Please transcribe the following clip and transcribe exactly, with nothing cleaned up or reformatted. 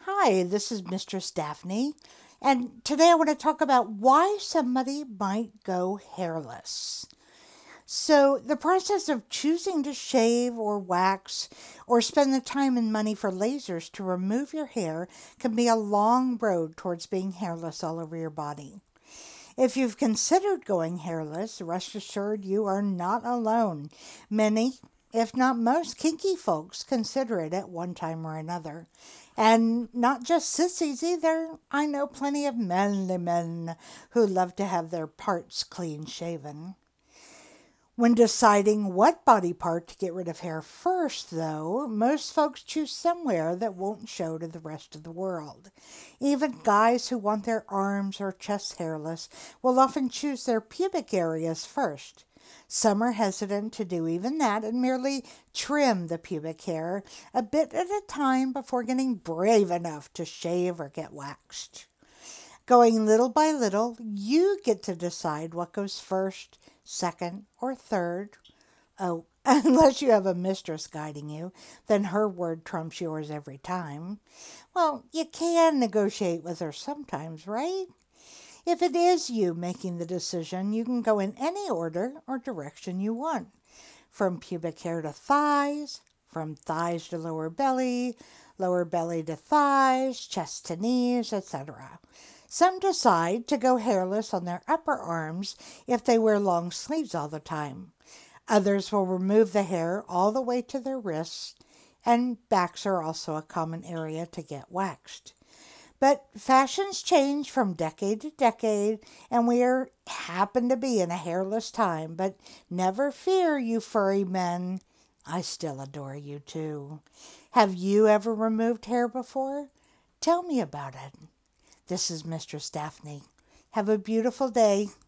Hi, this is Mistress Daphne, and today I want to talk about why somebody might go hairless. So, the process of choosing to shave or wax or spend the time and money for lasers to remove your hair can be a long road towards being hairless all over your body. If you've considered going hairless, rest assured you are not alone. Many, if not most, kinky folks consider it at one time or another. And not just sissies either. I know plenty of manly men who love to have their parts clean shaven. When deciding what body part to get rid of hair first, though, most folks choose somewhere that won't show to the rest of the world. Even guys who want their arms or chest hairless will often choose their pubic areas first. Some are hesitant to do even that and merely trim the pubic hair a bit at a time before getting brave enough to shave or get waxed. Going little by little, you get to decide what goes first, second, or third. Oh, unless you have a mistress guiding you, then her word trumps yours every time. Well, you can negotiate with her sometimes, right? If it is you making the decision, you can go in any order or direction you want. From pubic hair to thighs, from thighs to lower belly, lower belly to thighs, chest to knees, et cetera. Some decide to go hairless on their upper arms if they wear long sleeves all the time. Others will remove the hair all the way to their wrists, and backs are also a common area to get waxed. But fashions change from decade to decade, and we are happen to be in a hairless time. But never fear, you furry men. I still adore you too. Have you ever removed hair before? Tell me about it. This is Mistress Daphne. Have a beautiful day.